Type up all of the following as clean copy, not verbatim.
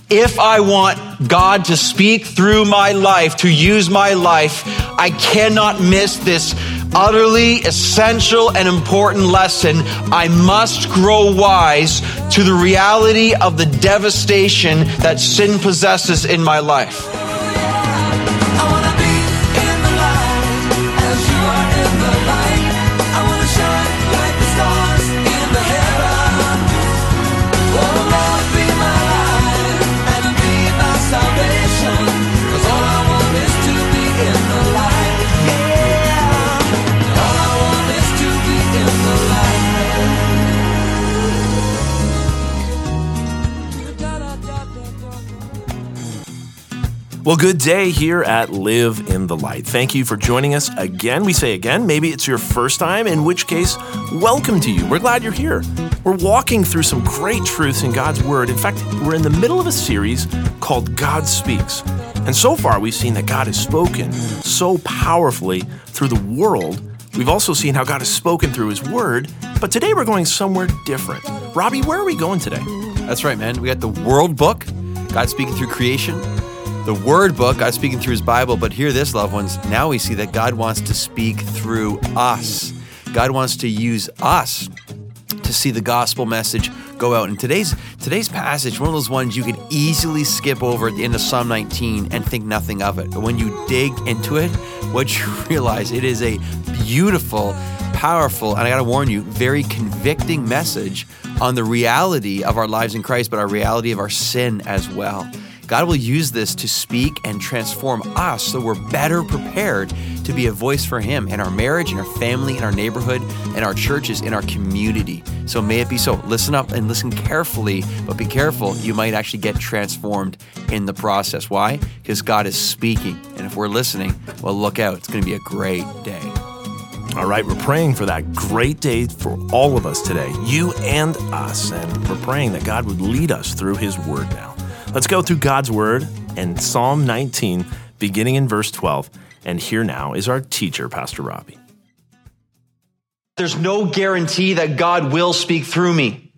If I want God to speak through my life, to use my life, I cannot miss this utterly essential and important lesson. I must grow wise to the reality of the devastation that sin possesses in my life. Well, good day here at Live in the Light. Thank you for joining us again. We say again, maybe it's your first time, in which case, welcome to you. We're glad you're here. We're walking through some great truths in God's Word. In fact, we're in the middle of a series called God Speaks. And so far, we've seen that God has spoken so powerfully through the world. We've also seen how God has spoken through His Word. But today, we're going somewhere different. Robbie, where are we going today? That's right, man. We got the World Book, God speaking through creation. The Word Book, God speaking through His Bible. But hear this, loved ones. Now we see that God wants to speak through us. God wants to use us to see the gospel message go out. And today's passage, one of those ones you could easily skip over at the end of Psalm 19 and think nothing of it. But when you dig into it, what you realize, it is a beautiful, powerful, and I got to warn you, very convicting message on the reality of our lives in Christ, but our reality of our sin as well. God will use this to speak and transform us so we're better prepared to be a voice for Him in our marriage, in our family, in our neighborhood, in our churches, in our community. So may it be so. Listen up and listen carefully, but be careful. You might actually get transformed in the process. Why? Because God is speaking. And if we're listening, well, look out. It's going to be a great day. All right, we're praying for that great day for all of us today, you and us. And we're praying that God would lead us through His Word now. Let's go through God's Word and Psalm 19, beginning in verse 12. And here now is our teacher, Pastor Robbie. There's no guarantee that God will speak through me,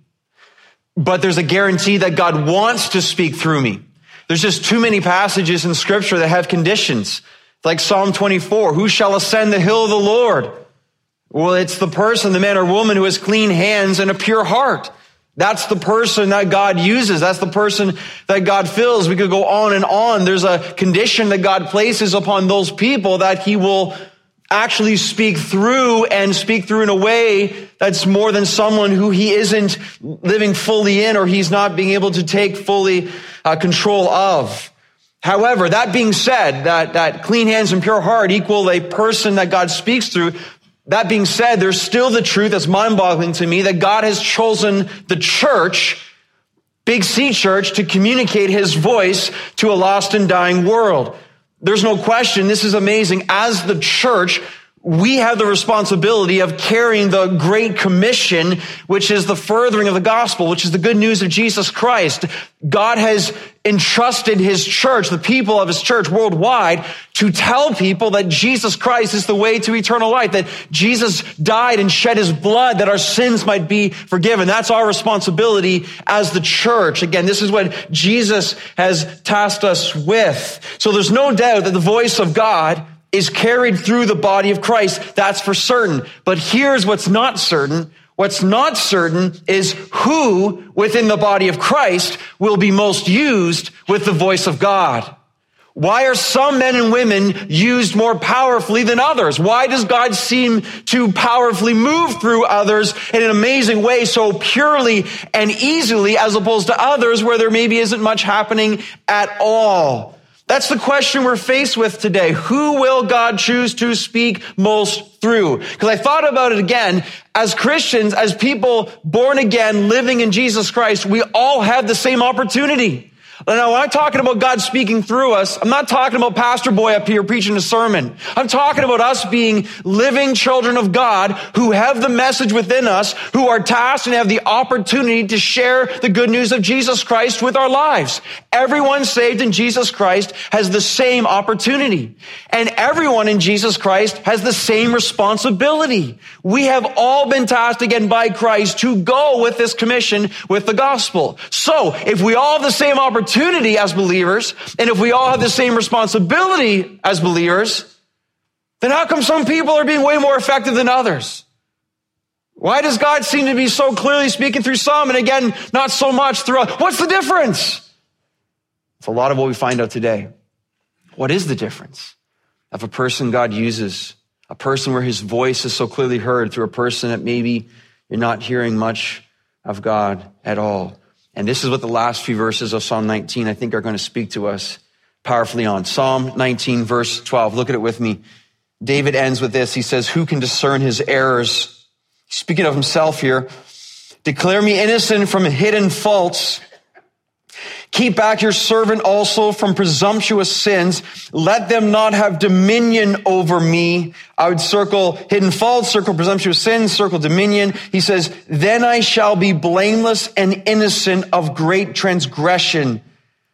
but there's a guarantee that God wants to speak through me. There's just too many passages in Scripture that have conditions, like Psalm 24, who shall ascend the hill of the Lord? Well, it's the person, the man or woman who has clean hands and a pure heart. That's the person that God uses. That's the person that God fills. We could go on and on. There's a condition that God places upon those people that He will actually speak through in a way that's more than someone who He isn't living fully in or He's not being able to take fully control of. However, that being said, that clean hands and pure heart equal a person that God speaks through. That being said, there's still the truth that's mind-boggling to me that God has chosen the church, Big C Church, to communicate His voice to a lost and dying world. There's no question, this is amazing. As the church, we have the responsibility of carrying the Great Commission, which is the furthering of the gospel, which is the good news of Jesus Christ. God has entrusted His church, the people of His church worldwide, to tell people that Jesus Christ is the way to eternal life, that Jesus died and shed His blood that our sins might be forgiven. That's our responsibility as the church. Again, this is what Jesus has tasked us with. So there's no doubt that the voice of God is carried through the body of Christ. That's for certain. But here's what's not certain. What's not certain is who within the body of Christ will be most used with the voice of God. Why are some men and women used more powerfully than others? Why does God seem to powerfully move through others in an amazing way so purely and easily as opposed to others where there maybe isn't much happening at all? That's the question we're faced with today. Who will God choose to speak most through? Because I thought about it again. As Christians, as people born again, living in Jesus Christ, we all have the same opportunity. Now, when I'm talking about God speaking through us, I'm not talking about Pastor Boy up here preaching a sermon. I'm talking about us being living children of God who have the message within us, who are tasked and have the opportunity to share the good news of Jesus Christ with our lives. Everyone saved in Jesus Christ has the same opportunity. And everyone in Jesus Christ has the same responsibility. We have all been tasked again by Christ to go with this commission with the gospel. So, if we all have the same opportunity, opportunity as believers, and if we all have the same responsibility as believers, then how come some people are being way more effective than others? Why does God seem to be so clearly speaking through some and again, not so much through others? What's the difference? It's a lot of what we find out today. What is the difference of a person God uses, a person where his voice is so clearly heard, through a person that maybe you're not hearing much of God at all? And this is what the last few verses of Psalm 19, I think, are going to speak to us powerfully on. Psalm 19, verse 12. Look at it with me. David ends with this. He says, who can discern his errors? Speaking of himself here, declare me innocent from hidden faults. Keep back your servant also from presumptuous sins. Let them not have dominion over me. I would circle hidden faults, circle presumptuous sins, circle dominion. He says, then I shall be blameless and innocent of great transgression.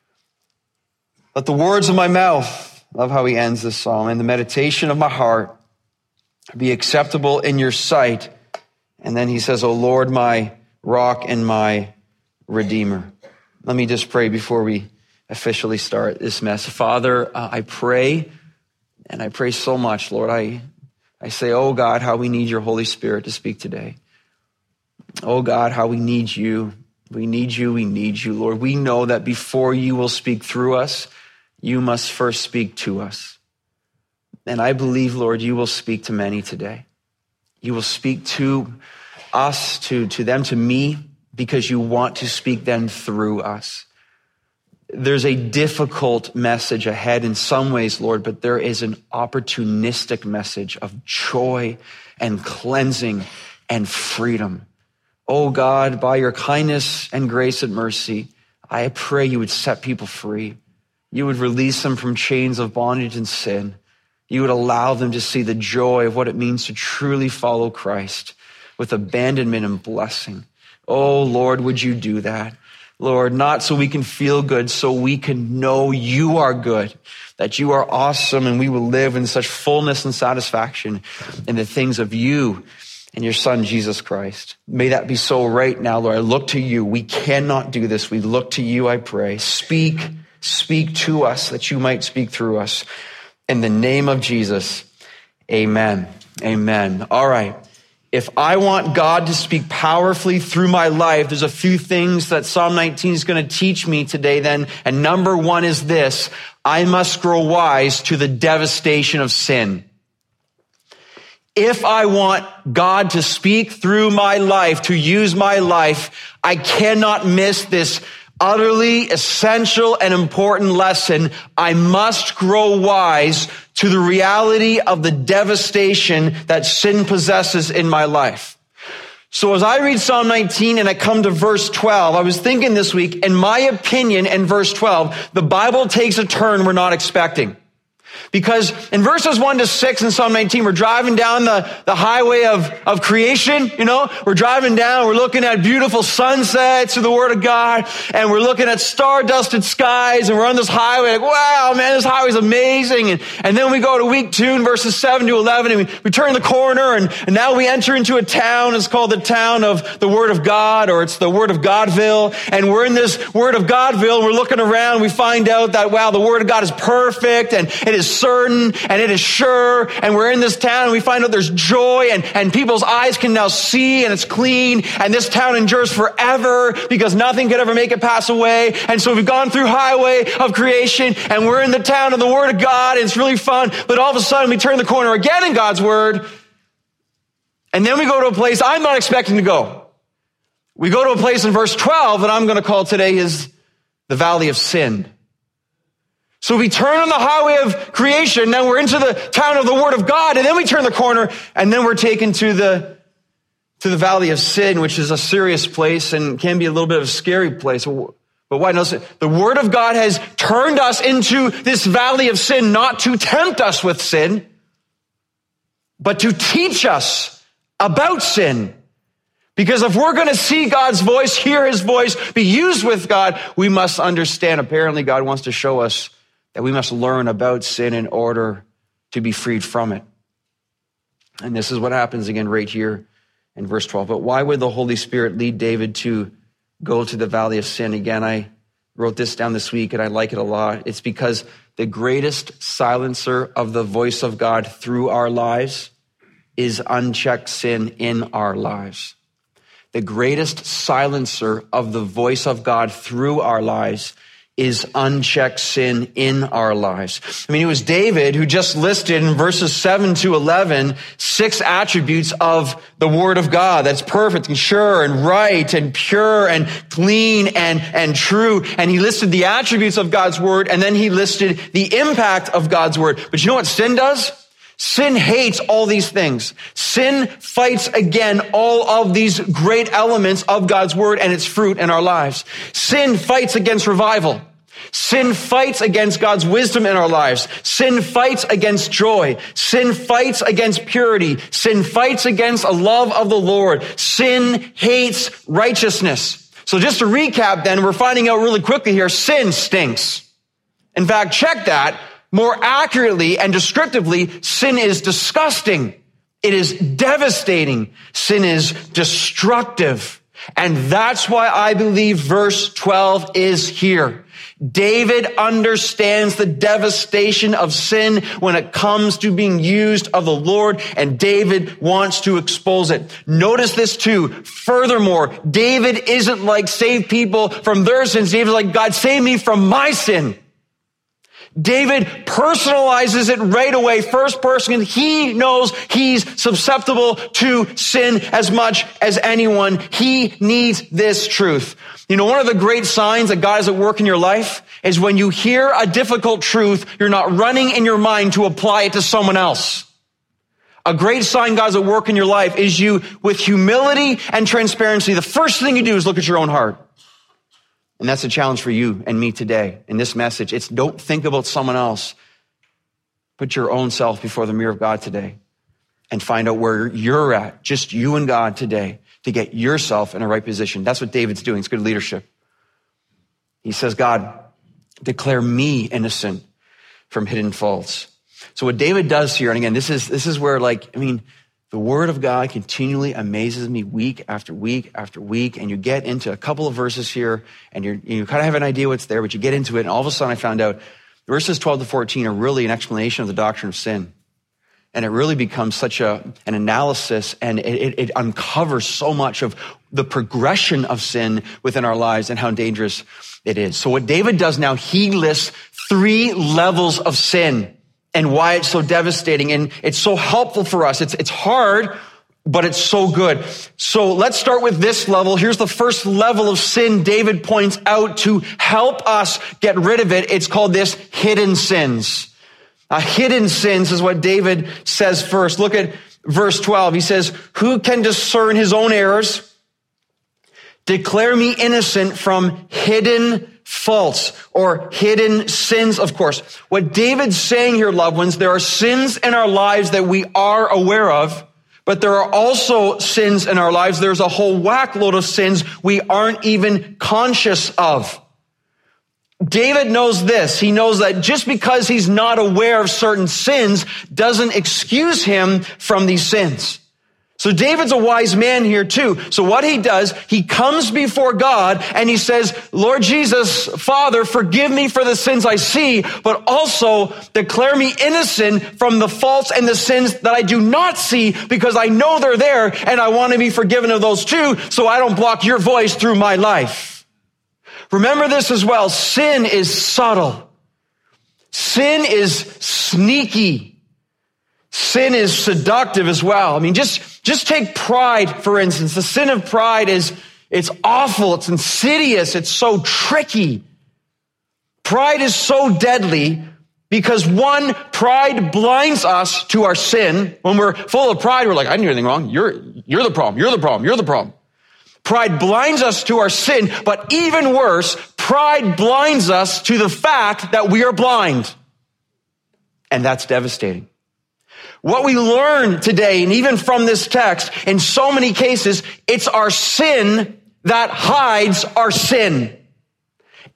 Let the words of my mouth, love how he ends this psalm, and the meditation of my heart be acceptable in your sight. And then he says, O Lord, my rock and my redeemer. Let me just pray before we officially start this mess. Father, I pray, and I pray so much, Lord. I say, oh God, how we need your Holy Spirit to speak today. Oh God, how we need you. We need you, we need you, Lord. We know that before you will speak through us, you must first speak to us. And I believe, Lord, you will speak to many today. You will speak to us, to them, to me, because you want to speak then through us. There's a difficult message ahead in some ways, Lord, but there is an opportunistic message of joy and cleansing and freedom. Oh God, by your kindness and grace and mercy, I pray you would set people free. You would release them from chains of bondage and sin. You would allow them to see the joy of what it means to truly follow Christ with abandonment and blessing. Oh, Lord, would you do that? Lord, not so we can feel good, so we can know you are good, that you are awesome, and we will live in such fullness and satisfaction in the things of you and your Son, Jesus Christ. May that be so right now, Lord. I look to you. We cannot do this. We look to you, I pray. Speak to us that you might speak through us. In the name of Jesus, amen. Amen. All right. If I want God to speak powerfully through my life, there's a few things that Psalm 19 is going to teach me today then. And number one is this: I must grow wise to the devastation of sin. If I want God to speak through my life, to use my life, I cannot miss this utterly essential and important lesson. I must grow wise to the reality of the devastation that sin possesses in my life. So as I read Psalm 19 and I come to verse 12, I was thinking this week, in my opinion, in verse 12, the Bible takes a turn we're not expecting. Because in verses 1 to 6 in Psalm 19, we're driving down the highway of creation, We're driving down, we're looking at beautiful sunsets through the Word of God, and we're looking at star-dusted skies, and we're on this highway, like, wow, man, this highway's amazing. And then we go to week 2 in verses 7 to 11, and we turn the corner, and now we enter into a town. It's called the town of the Word of God, or it's the Word of Godville. And we're in this Word of Godville, and we're looking around, and we find out that, wow, the Word of God is perfect, and it is certain, and it is sure, and we're in this town, and we find out there's joy, and people's eyes can now see, and it's clean, and this town endures forever because nothing could ever make it pass away. And so we've gone through highway of creation, and we're in the town of the Word of God, and it's really fun, but all of a sudden we turn the corner again in God's Word, and then we go to a place I'm not expecting to go. We go to a place in verse 12 that I'm going to call today is the Valley of Sin. So we turn on the highway of creation, then we're into the town of the Word of God, and then we turn the corner, and then we're taken to the Valley of Sin, which is a serious place and can be a little bit of a scary place. But why? No, the Word of God has turned us into this valley of sin, not to tempt us with sin, but to teach us about sin. Because if we're going to see God's voice, hear his voice, be used with God, we must understand. Apparently, God wants to show us that we must learn about sin in order to be freed from it. And this is what happens again right here in verse 12. But why would the Holy Spirit lead David to go to the Valley of Sin? Again, I wrote this down this week, and I like it a lot. It's because the greatest silencer of the voice of God through our lives is unchecked sin in our lives. The greatest silencer of the voice of God through our lives is unchecked sin in our lives. I mean, it was David who just listed in verses 7 to 11, 6 attributes of the word of God that's perfect and sure and right and pure and clean and true. And he listed the attributes of God's word, and then he listed the impact of God's word. But you know what sin does? Sin hates all these things. Sin fights again all of these great elements of God's word and its fruit in our lives. Sin fights against revival. Sin fights against God's wisdom in our lives. Sin fights against joy. Sin fights against purity. Sin fights against a love of the Lord. Sin hates righteousness. So just to recap then, we're finding out really quickly here, sin stinks. In fact, check that. More accurately and descriptively, sin is disgusting. It is devastating. Sin is destructive. And that's why I believe verse 12 is here. David understands the devastation of sin when it comes to being used of the Lord, and David wants to expose it. Notice this too. Furthermore, David isn't like save people from their sins. David's like, God, save me from my sin. David personalizes it right away, first person. He knows he's susceptible to sin as much as anyone. He needs this truth. You know, one of the great signs that God is at work in your life is when you hear a difficult truth, you're not running in your mind to apply it to someone else. A great sign God's at work in your life is you, with humility and transparency, the first thing you do is look at your own heart. And that's a challenge for you and me today in this message. It's don't think about someone else. Put your own self before the mirror of God today and find out where you're at, just you and God today, to get yourself in a right position. That's what David's doing. It's good leadership. He says, God, declare me innocent from hidden faults. So what David does here, and again, this is where the word of God continually amazes me week after week after week. And you get into a couple of verses here and you kind of have an idea what's there, but you get into it. And all of a sudden I found out verses 12 to 14 are really an explanation of the doctrine of sin. And it really becomes such an analysis, and it uncovers so much of the progression of sin within our lives and how dangerous it is. So what David does now, he lists 3 levels of sin and why it's so devastating. And it's so helpful for us. It's hard, but it's so good. So let's start with this level. Here's the first level of sin David points out to help us get rid of it. It's called this hidden sins. Hidden sins is what David says first. Look at verse 12. He says, who can discern his own errors? Declare me innocent from hidden faults or hidden sins, of course. What David's saying here, loved ones, there are sins in our lives that we are aware of, but there are also sins in our lives. There's a whole whackload of sins we aren't even conscious of. David knows this. He knows that just because he's not aware of certain sins doesn't excuse him from these sins. So David's a wise man here too. So what he does, he comes before God and he says, Lord Jesus, Father, forgive me for the sins I see, but also declare me innocent from the faults and the sins that I do not see, because I know they're there and I want to be forgiven of those too, so I don't block your voice through my life. Remember this as well. Sin is subtle. Sin is sneaky. Sin is seductive as well. I mean, just take pride, for instance. The sin of pride it's awful. It's insidious. It's so tricky. Pride is so deadly because one, pride blinds us to our sin. When we're full of pride, we're like, I didn't do anything wrong. You're the problem. You're the problem. You're the problem. Pride blinds us to our sin, but even worse, pride blinds us to the fact that we are blind. And that's devastating. What we learn today, and even from this text, in so many cases, it's our sin that hides our sin.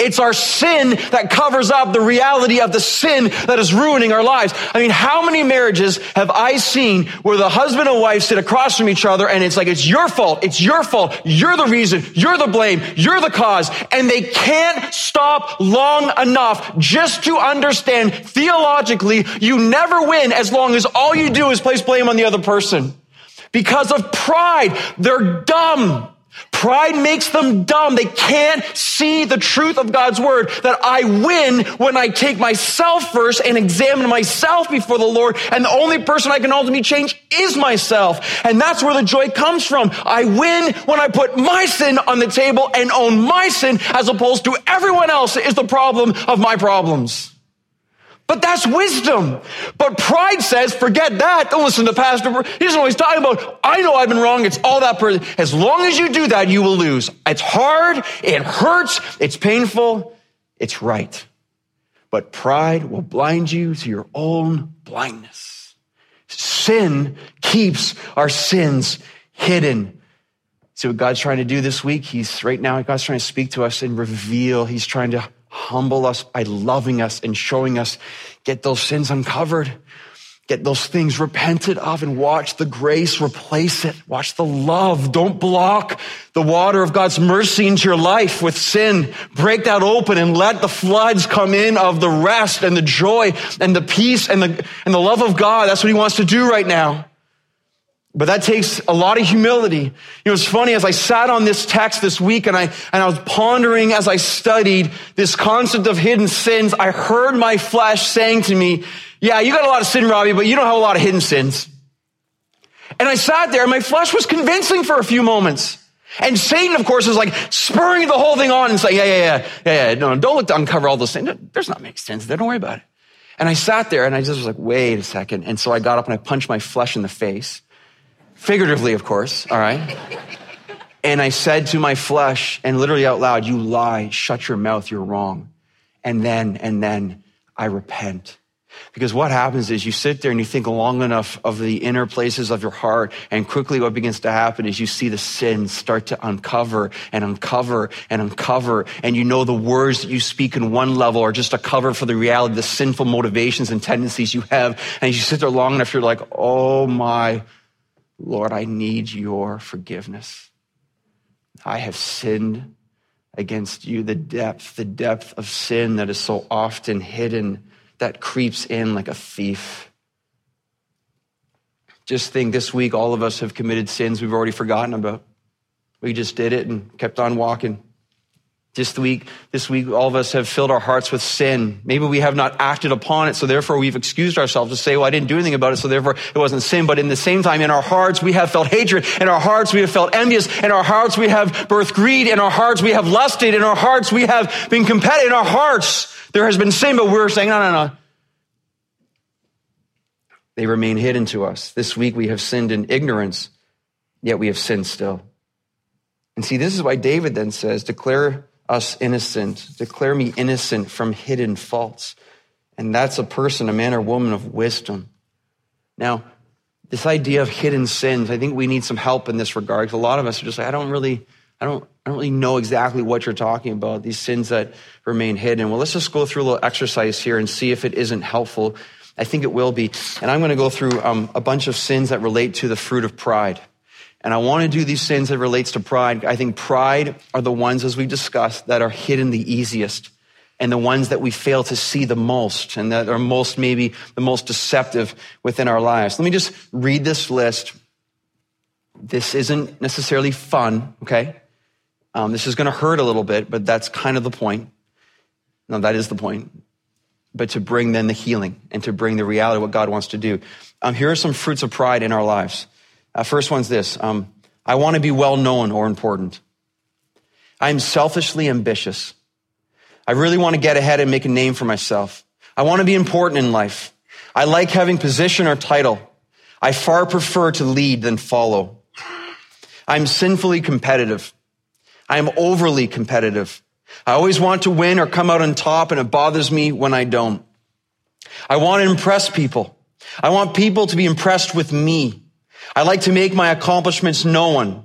It's our sin that covers up the reality of the sin that is ruining our lives. I mean, how many marriages have I seen where the husband and wife sit across from each other and it's like, it's your fault, you're the reason, you're the blame, you're the cause, and they can't stop long enough just to understand theologically you never win as long as all you do is place blame on the other person. Because of pride, they're dumb. Pride makes them dumb. They can't see the truth of God's word, that I win when I take myself first and examine myself before the Lord, and the only person I can ultimately change is myself. And that's where the joy comes from. I win when I put my sin on the table and own my sin, as opposed to everyone else is the problem of my problems. But that's wisdom. But pride says, forget that. Don't listen to Pastor. He doesn't know what he's talking about. I know I've been wrong. It's all that person. As long as you do that, you will lose. It's hard. It hurts. It's painful. It's right. But pride will blind you to your own blindness. Sin keeps our sins hidden. See what God's trying to do this week? God's trying to speak to us and reveal. He's trying to humble us by loving us and showing us, get those sins uncovered, get those things repented of, and watch the grace replace it. Watch the love. Don't block the water of God's mercy into your life with sin. Break that open and let the floods come in of the rest and the joy and the peace and the love of God. That's what he wants to do right now. But that takes a lot of humility. You know, it's funny, as I sat on this text this week and I was pondering as I studied this concept of hidden sins, I heard my flesh saying to me, yeah, you got a lot of sin, Robbie, but you don't have a lot of hidden sins. And I sat there and my flesh was convincing for a few moments. And Satan, of course, is like spurring the whole thing on and saying, yeah, no, don't look to uncover all those sins. There's not many sins there, don't worry about it. And I sat there and I just was like, wait a second. And so I got up and I punched my flesh in the face. Figuratively, of course, all right? And I said to my flesh, and literally out loud, you lie, shut your mouth, you're wrong. And then I repent. Because what happens is you sit there and you think long enough of the inner places of your heart, and quickly what begins to happen is you see the sins start to uncover, and you know the words that you speak in one level are just a cover for the reality, the sinful motivations and tendencies you have. And you sit there long enough, you're like, oh my Lord, I need your forgiveness. I have sinned against you. The depth of sin that is so often hidden, that creeps in like a thief. Just think, this week, all of us have committed sins we've already forgotten about. We just did it and kept on walking. This week, all of us have filled our hearts with sin. Maybe we have not acted upon it, so therefore we've excused ourselves to say, well, I didn't do anything about it, so therefore it wasn't sin. But in the same time, in our hearts, we have felt hatred. In our hearts, we have felt envious. In our hearts, we have birthed greed. In our hearts, we have lusted. In our hearts, we have been competitive. In our hearts, there has been sin, but we're saying, no. They remain hidden to us. This week, we have sinned in ignorance, yet we have sinned still. And see, this is why David then says, declare me innocent from hidden faults. And that's a person, a man or woman of wisdom. Now, this idea of hidden sins, I think we need some help in this regard. Because a lot of us are just like, I don't really know exactly what you're talking about, these sins that remain hidden. Well, let's just go through a little exercise here and see if it isn't helpful. I think it will be. And I'm going to go through a bunch of sins that relate to the fruit of pride. And I want to do these sins that relates to pride. I think pride are the ones, as we discussed, that are hidden the easiest, and the ones that we fail to see the most, and that are maybe the most deceptive within our lives. Let me just read this list. This isn't necessarily fun, okay? This is going to hurt a little bit, but that's kind of the point. No, that is the point. But to bring then the healing and to bring the reality of what God wants to do. Here are some fruits of pride in our lives. First one's this. I want to be well known or important. I'm selfishly ambitious. I really want to get ahead and make a name for myself. I want to be important in life. I like having position or title. I far prefer to lead than follow. I'm sinfully competitive. I am overly competitive. I always want to win or come out on top, and it bothers me when I don't. I want to impress people. I want people to be impressed with me. I like to make my accomplishments known.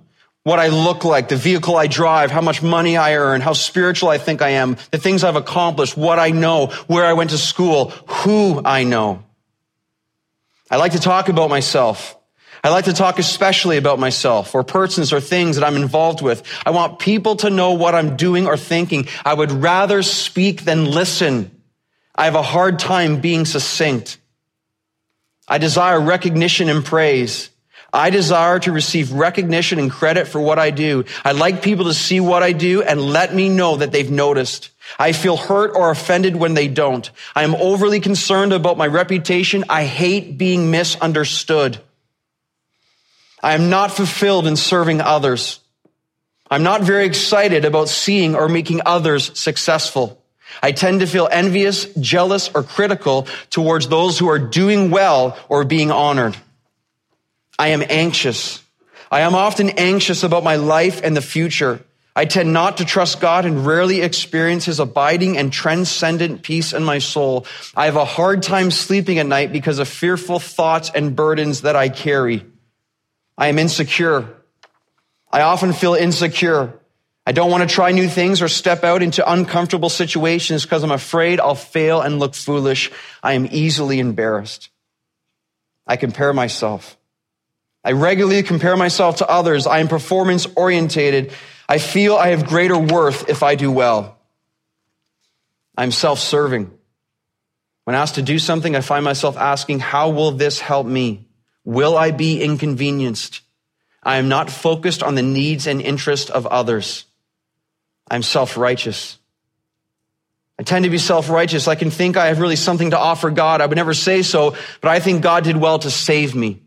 what I look like, the vehicle I drive, how much money I earn, how spiritual I think I am, the things I've accomplished, what I know, where I went to school, who I know. I like to talk about myself. I like to talk especially about myself or persons or things that I'm involved with. I want people to know what I'm doing or thinking. I would rather speak than listen. I have a hard time being succinct. I desire recognition and praise. I desire to receive recognition and credit for what I do. I like people to see what I do and let me know that they've noticed. I feel hurt or offended when they don't. I am overly concerned about my reputation. I hate being misunderstood. I am not fulfilled in serving others. I'm not very excited about seeing or making others successful. I tend to feel envious, jealous, or critical towards those who are doing well or being honored. I am anxious. I am often anxious about my life and the future. I tend not to trust God and rarely experience his abiding and transcendent peace in my soul. I have a hard time sleeping at night because of fearful thoughts and burdens that I carry. I am insecure. I often feel insecure. I don't want to try new things or step out into uncomfortable situations because I'm afraid I'll fail and look foolish. I am easily embarrassed. I compare myself. I regularly compare myself to others. I am performance orientated. I feel I have greater worth if I do well. I'm self-serving. When asked to do something, I find myself asking, how will this help me? Will I be inconvenienced? I am not focused on the needs and interests of others. I'm self-righteous. I tend to be self-righteous. I can think I have really something to offer God. I would never say so, but I think God did well to save me.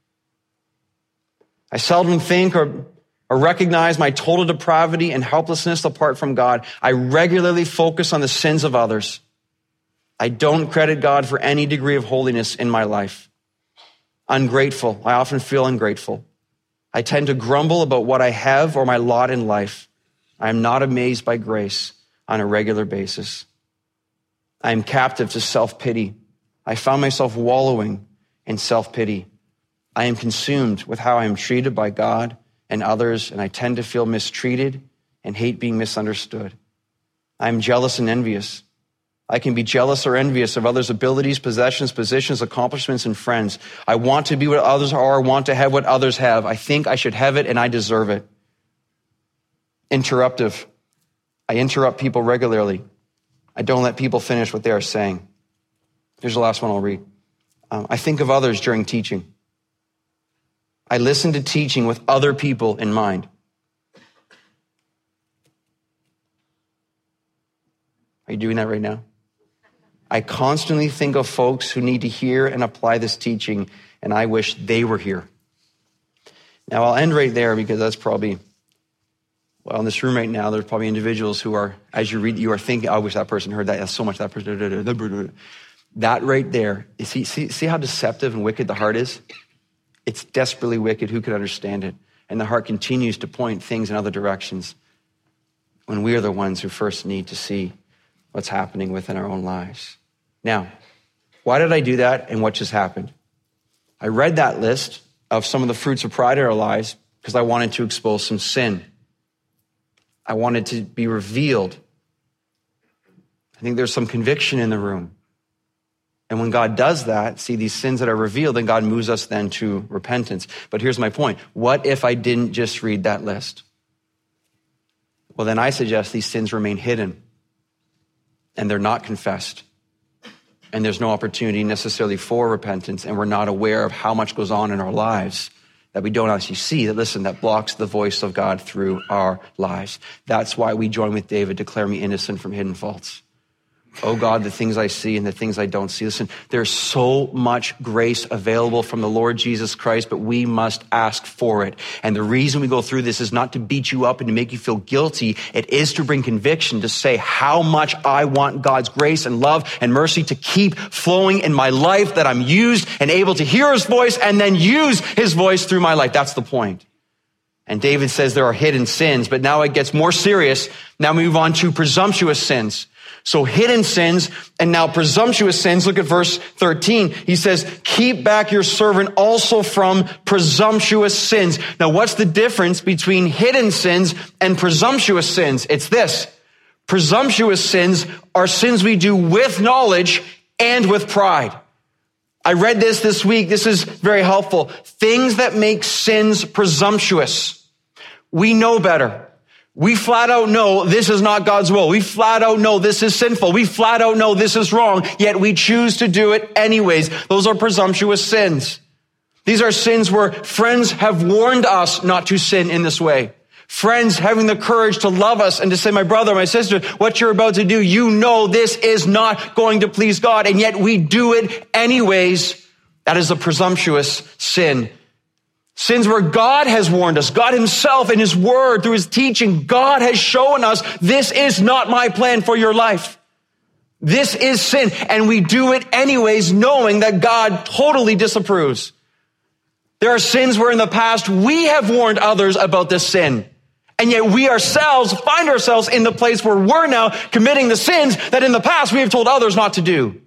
I seldom think or recognize my total depravity and helplessness apart from God. I regularly focus on the sins of others. I don't credit God for any degree of holiness in my life. Ungrateful. I often feel ungrateful. I tend to grumble about what I have or my lot in life. I am not amazed by grace on a regular basis. I am captive to self-pity. I found myself wallowing in self-pity. I am consumed with how I am treated by God and others, and I tend to feel mistreated and hate being misunderstood. I am jealous and envious. I can be jealous or envious of others' abilities, possessions, positions, accomplishments, and friends. I want to be what others are, I want to have what others have. I think I should have it and I deserve it. Interruptive. I interrupt people regularly. I don't let people finish what they are saying. Here's the last one I'll read. I think of others during teaching. I listen to teaching with other people in mind. Are you doing that right now? I constantly think of folks who need to hear and apply this teaching, and I wish they were here. Now, I'll end right there because that's probably, well, in this room right now, there's probably individuals who are, as you read, you are thinking, I wish that person heard that. That's so much that person. That right there, see how deceptive and wicked the heart is? It's desperately wicked. Who could understand it? And the heart continues to point things in other directions when we are the ones who first need to see what's happening within our own lives. Now, why did I do that and what just happened? I read that list of some of the fruits of pride in our lives because I wanted to expose some sin. I wanted to be revealed. I think there's some conviction in the room. And when God does that, see these sins that are revealed, then God moves us then to repentance. But here's my point. What if I didn't just read that list? Well, then I suggest these sins remain hidden and they're not confessed. And there's no opportunity necessarily for repentance, and we're not aware of how much goes on in our lives that we don't actually see, that blocks the voice of God through our lives. That's why we join with David, declare me innocent from hidden faults. Oh God, the things I see and the things I don't see. Listen, there's so much grace available from the Lord Jesus Christ, but we must ask for it. And the reason we go through this is not to beat you up and to make you feel guilty. It is to bring conviction, to say how much I want God's grace and love and mercy to keep flowing in my life, that I'm used and able to hear his voice and then use his voice through my life. That's the point. And David says there are hidden sins, but now it gets more serious. Now we move on to presumptuous sins. So hidden sins and now presumptuous sins. Look at verse 13. He says, keep back your servant also from presumptuous sins. Now what's the difference between hidden sins and presumptuous sins? It's this. Presumptuous sins are sins we do with knowledge and with pride. I read this week. This is very helpful. Things that make sins presumptuous. We know better. We flat out know this is not God's will. We flat out know this is sinful. We flat out know this is wrong, yet we choose to do it anyways. Those are presumptuous sins. These are sins where friends have warned us not to sin in this way. Friends having the courage to love us and to say, my brother, my sister, what you're about to do, you know this is not going to please God, and yet we do it anyways. That is a presumptuous sin. Sins where God has warned us, God himself in his word, through his teaching, God has shown us this is not my plan for your life. This is sin, and we do it anyways, knowing that God totally disapproves. There are sins where in the past we have warned others about this sin, and yet we ourselves find ourselves in the place where we're now committing the sins that in the past we have told others not to do.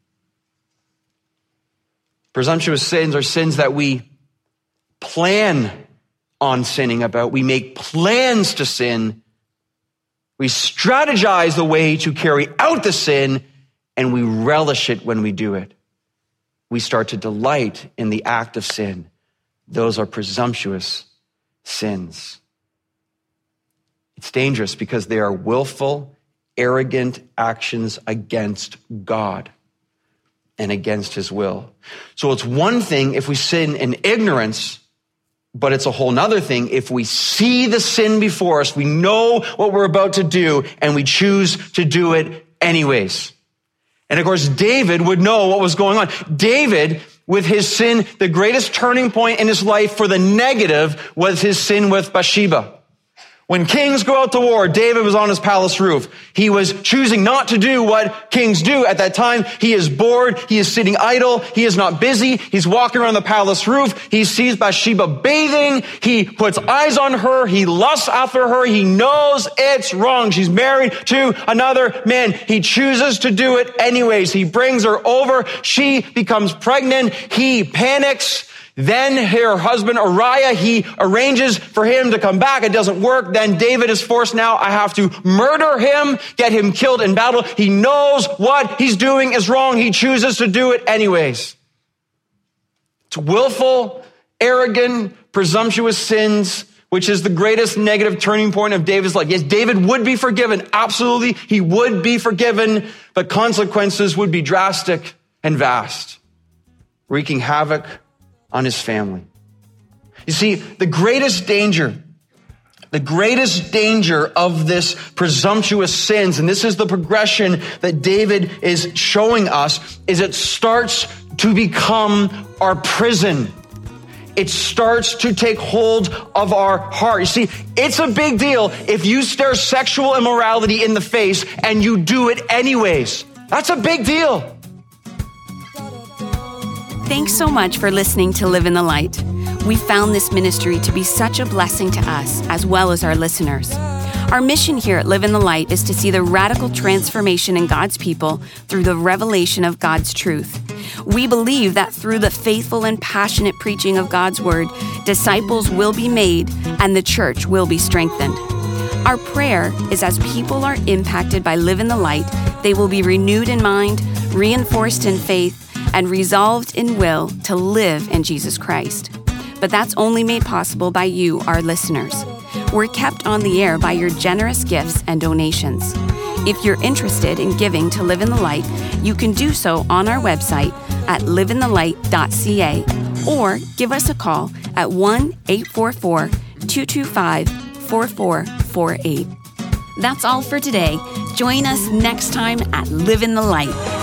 Presumptuous sins are sins that we plan on sinning about. We make plans to sin. We strategize the way to carry out the sin, and we relish it when we do it. We start to delight in the act of sin. Those are presumptuous sins. It's dangerous because they are willful, arrogant actions against God and against his will. So it's one thing if we sin in ignorance, but it's a whole nother thing if we see the sin before us, we know what we're about to do, and we choose to do it anyways. And of course, David would know what was going on. David, with his sin, the greatest turning point in his life for the negative was his sin with Bathsheba. When kings go out to war, David was on his palace roof. He was choosing not to do what kings do at that time. He is bored. He is sitting idle. He is not busy. He's walking around the palace roof. He sees Bathsheba bathing. He puts eyes on her. He lusts after her. He knows it's wrong. She's married to another man. He chooses to do it anyways. He brings her over. She becomes pregnant. He panics. Then her husband Uriah, he arranges for him to come back. It doesn't work. Then David is forced now, I have to murder him, get him killed in battle. He knows what he's doing is wrong. He chooses to do it anyways. It's willful, arrogant, presumptuous sins, which is the greatest negative turning point of David's life. Yes, David would be forgiven. Absolutely, he would be forgiven, but consequences would be drastic and vast, wreaking havoc on his family. You see, the greatest danger of this presumptuous sins, and this is the progression that David is showing us, is it starts to become our prison. It starts to take hold of our heart. You see, it's a big deal if you stare sexual immorality in the face and you do it anyways. That's a big deal. Thanks so much for listening to Live in the Light. We found this ministry to be such a blessing to us as well as our listeners. Our mission here at Live in the Light is to see the radical transformation in God's people through the revelation of God's truth. We believe that through the faithful and passionate preaching of God's word, disciples will be made and the church will be strengthened. Our prayer is as people are impacted by Live in the Light, they will be renewed in mind, reinforced in faith, and resolved in will to live in Jesus Christ. But that's only made possible by you, our listeners. We're kept on the air by your generous gifts and donations. If you're interested in giving to Live in the Light, you can do so on our website at liveinthelight.ca or give us a call at 1-844-225-4448. That's all for today. Join us next time at Live in the Light.